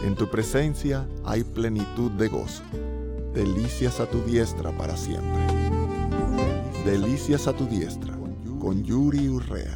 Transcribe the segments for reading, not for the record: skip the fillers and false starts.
En tu presencia hay plenitud de gozo. Delicias a tu diestra para siempre. Delicias a tu diestra, con Yuri Urrea.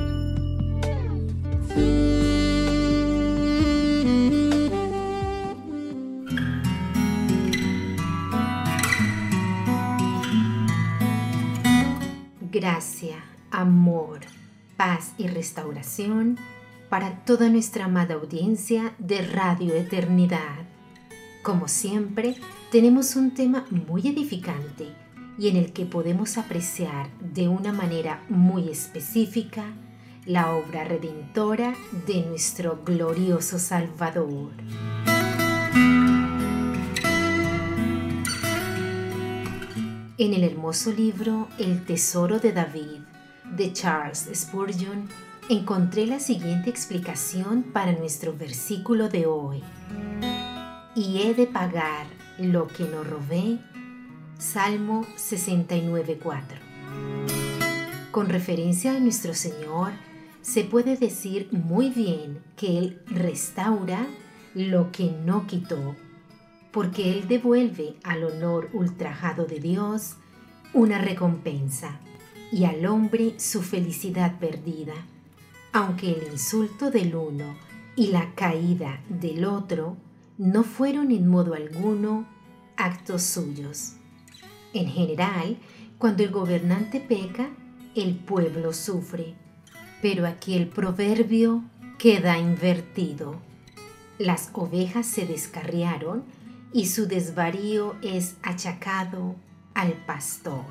Gracia, amor, paz y restauración para toda nuestra amada audiencia de Radio Eternidad. Como siempre, tenemos un tema muy edificante y en el que podemos apreciar de una manera muy específica la obra redentora de nuestro glorioso Salvador. En el hermoso libro El Tesoro de David, de Charles Spurgeon, encontré la siguiente explicación para nuestro versículo de hoy. Y he de pagar lo que no robé. Salmo 69:4. Con referencia a nuestro Señor, se puede decir muy bien que Él restaura lo que no quitó, porque Él devuelve al honor ultrajado de Dios una recompensa y al hombre su felicidad perdida, aunque el insulto del uno y la caída del otro no fueron en modo alguno actos suyos. En general, cuando el gobernante peca, el pueblo sufre, pero aquí el proverbio queda invertido. Las ovejas se descarriaron y su desvarío es achacado al pastor.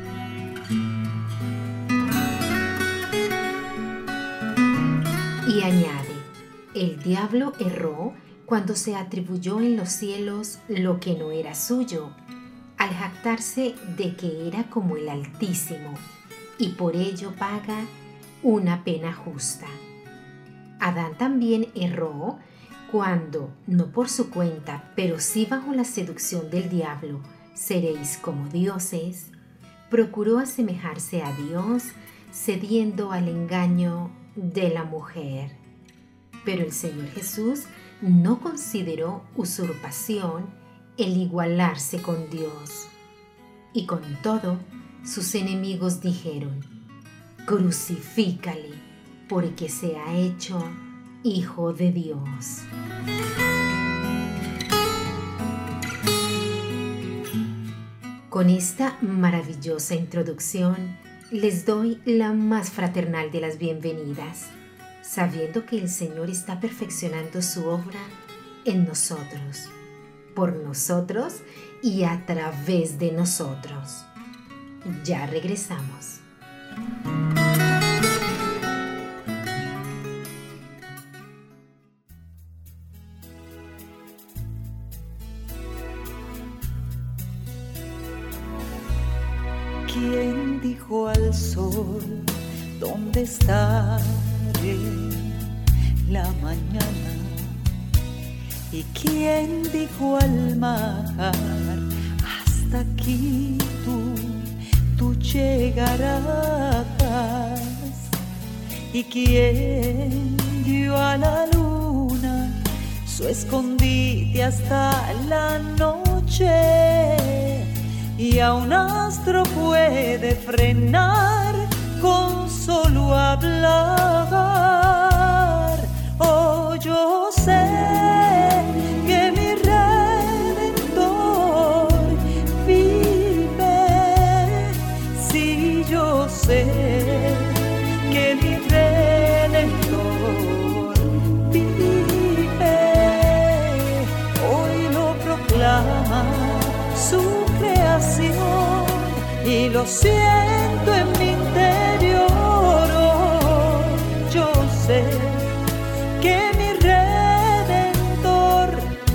Y añade, el diablo erró cuando se atribuyó en los cielos lo que no era suyo, al jactarse de que era como el Altísimo, y por ello paga una pena justa. Adán también erró cuando, no por su cuenta, pero sí bajo la seducción del diablo, seréis como dioses, procuró asemejarse a Dios, cediendo al engaño de la mujer. Pero el Señor Jesús no consideró usurpación el igualarse con Dios. Y con todo, sus enemigos dijeron, crucifícale, porque se ha hecho Hijo de Dios. Con esta maravillosa introducción, les doy la más fraternal de las bienvenidas, sabiendo que el Señor está perfeccionando su obra en nosotros, por nosotros y a través de nosotros. Ya regresamos. ¿Quién dijo al sol dónde estaré la mañana? ¿Y quién dijo al mar hasta aquí tú llegarás? ¿Y quién dio a la luna su escondite hasta la noche? Y a un astro puede frenar con solo hablar. Oh, yo sé que mi Redentor vive. Sí, yo sé que mi Redentor vive. Hoy lo proclama su creación y lo siento en mi interior. Oh, yo sé que mi Redentor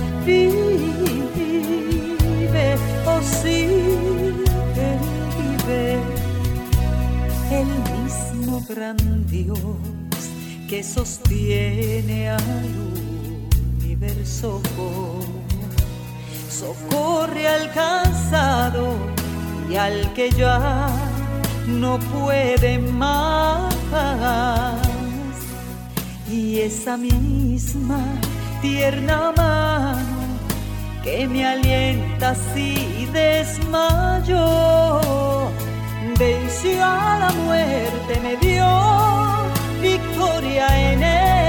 vive. Oh, sí, Él vive. El mismo gran Dios que sostiene al universo socorre al cansado y al que ya no puede más. Y esa misma tierna mano que me alienta si desmayo. Venció a la muerte, me dio victoria en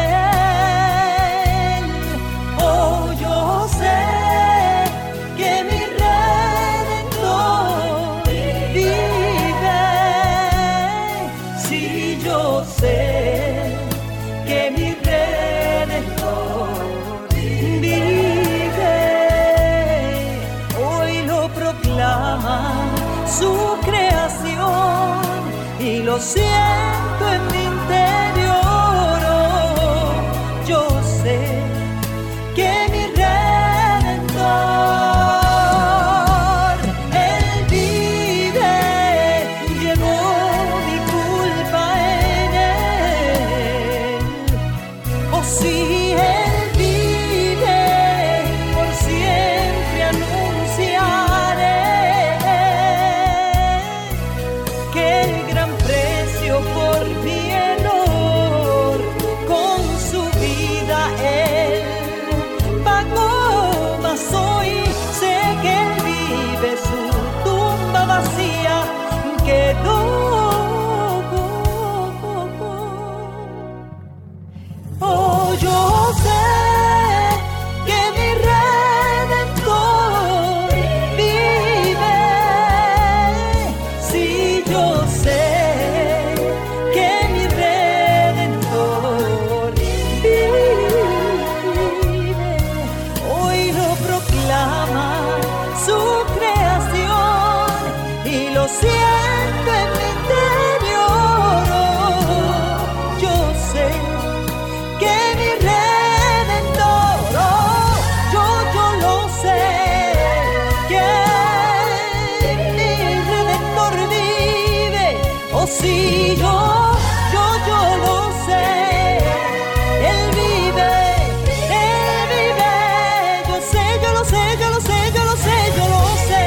él. Oh, yo sé que mi Redentor vive. Sí, yo sé que mi Redentor vive. Hoy lo proclama su creación y lo siento en mi interior. Oh, yo sé que mi Redentor, Él vive, llevó mi culpa en Él. Oh, sí, Él vive, por siempre anunciaré que el gran precio por mi error, con su vida Él pagó. Mas hoy sé que Él vive, su tumba vacía quedó. Oh, yo sé que mi Redentor vive. Sí, yo sé que mi Redentor vive. Hoy lo proclama su creación y lo siento en mi interior. Yo sé que mi Redentor, yo lo sé, que mi Redentor vive. Oh, sí, yo lo sé. Él vive, yo sé, yo lo sé, yo lo sé, yo lo sé, yo lo sé.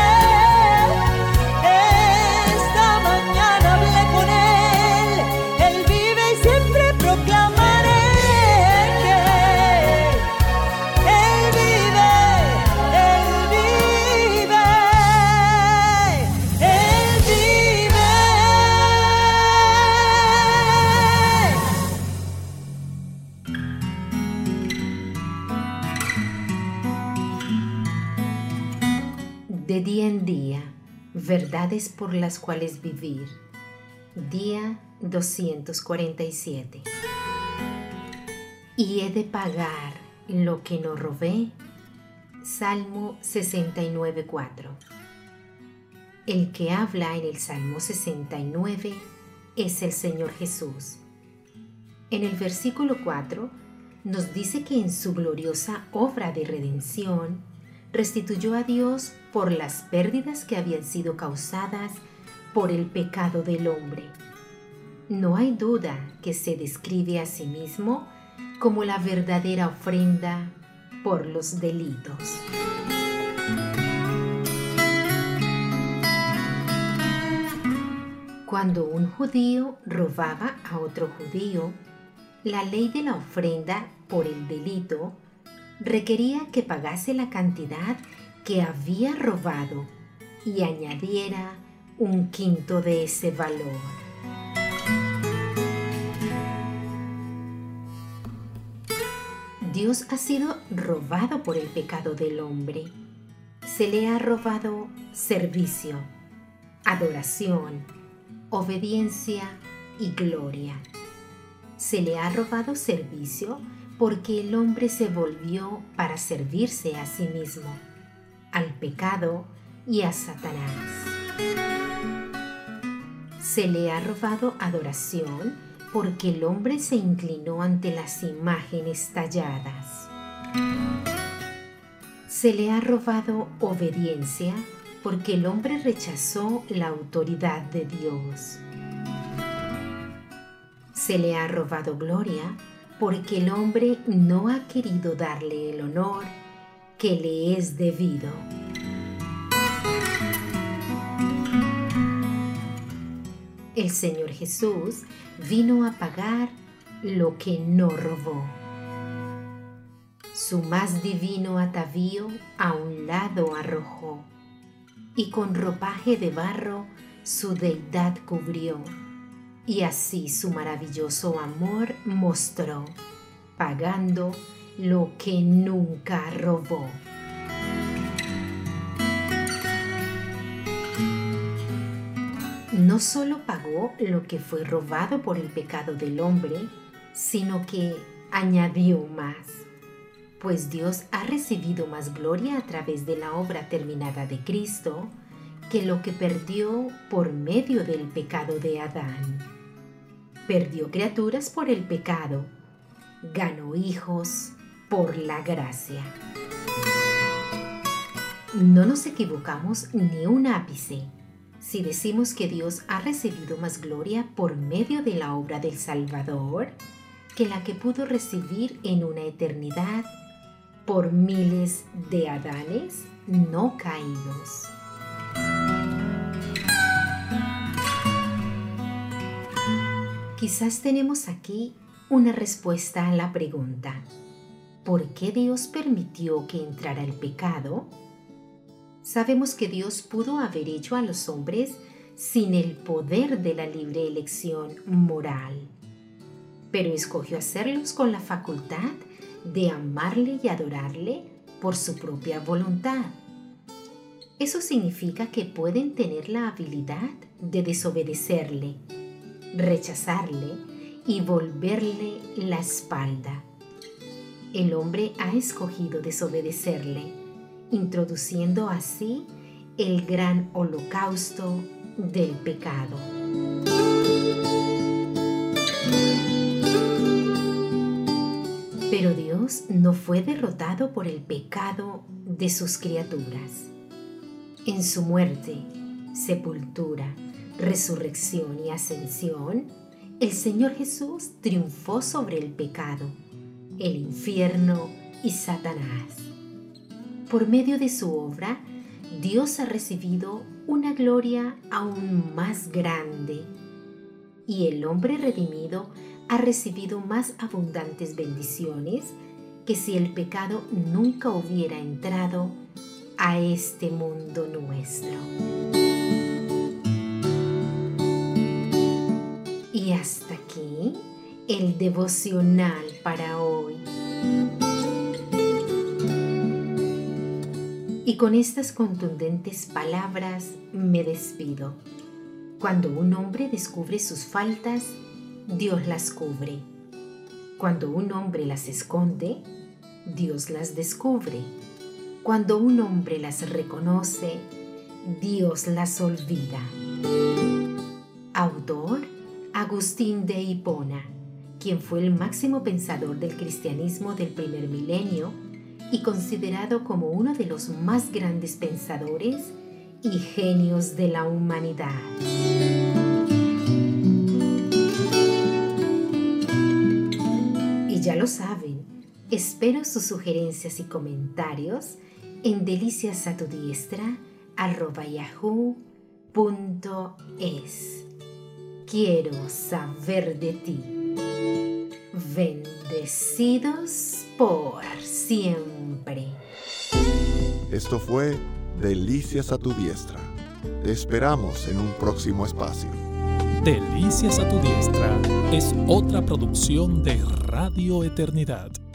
Esta mañana hablé con Él, Él vive y siempre proclamaré que Él vive, Él vive, Él vive. De día en día, verdades por las cuales vivir. Día 247. Y he de pagar lo que no robé. Salmo 69:4. El que habla en el Salmo 69 es el Señor Jesús. En el versículo 4 nos dice que en su gloriosa obra de redención restituyó a Dios por las pérdidas que habían sido causadas por el pecado del hombre. No hay duda que se describe a sí mismo como la verdadera ofrenda por los delitos. Cuando un judío robaba a otro judío, la ley de la ofrenda por el delito requería que pagase la cantidad que había robado y añadiera un quinto de ese valor. Dios ha sido robado por el pecado del hombre. Se le ha robado servicio, adoración, obediencia y gloria. Se le ha robado servicio porque el hombre se volvió para servirse a sí mismo, al pecado y a Satanás. Se le ha robado adoración porque el hombre se inclinó ante las imágenes talladas. Se le ha robado obediencia porque el hombre rechazó la autoridad de Dios. Se le ha robado gloria porque el hombre no ha querido darle el honor que le es debido. El Señor Jesús vino a pagar lo que no robó. su más divino atavío a un lado arrojó, y con ropaje de barro su deidad cubrió, y así su maravilloso amor mostró, pagando lo que nunca robó. No solo pagó lo que fue robado por el pecado del hombre, sino que añadió más, pues Dios ha recibido más gloria a través de la obra terminada de Cristo que lo que perdió por medio del pecado de Adán. Perdió criaturas por el pecado, ganó hijos por la gracia. No nos equivocamos ni un ápice si decimos que Dios ha recibido más gloria por medio de la obra del Salvador que la que pudo recibir en una eternidad por miles de Adanes no caídos. Quizás tenemos aquí una respuesta a la pregunta: ¿por qué Dios permitió que entrara el pecado? Sabemos que Dios pudo haber hecho a los hombres sin el poder de la libre elección moral, pero escogió hacerlos con la facultad de amarle y adorarle por su propia voluntad. Eso significa que pueden tener la habilidad de desobedecerle, rechazarle y volverle la espalda. El hombre ha escogido desobedecerle, introduciendo así el gran holocausto del pecado. Pero Dios no fue derrotado por el pecado de sus criaturas. En su muerte, sepultura, resurrección y ascensión, el Señor Jesús triunfó sobre el pecado, el infierno y Satanás. Por medio de su obra, Dios ha recibido una gloria aún más grande, y el hombre redimido ha recibido más abundantes bendiciones que si el pecado nunca hubiera entrado a este mundo nuestro. Y hasta aquí el devocional para hoy. Y con estas contundentes palabras me despido. Cuando un hombre descubre sus faltas, Dios las cubre. Cuando un hombre las esconde, Dios las descubre. Cuando un hombre las reconoce, Dios las olvida. Autor: Agustín de Hipona, quien fue el máximo pensador del cristianismo del primer milenio y considerado como uno de los más grandes pensadores y genios de la humanidad. Y ya lo saben, espero sus sugerencias y comentarios en deliciasatudiestra@yahoo.es. Quiero saber de ti. Bendecidos por siempre. Esto fue Delicias a tu Diestra. Te esperamos en un próximo espacio. Delicias a tu Diestra es otra producción de Radio Eternidad.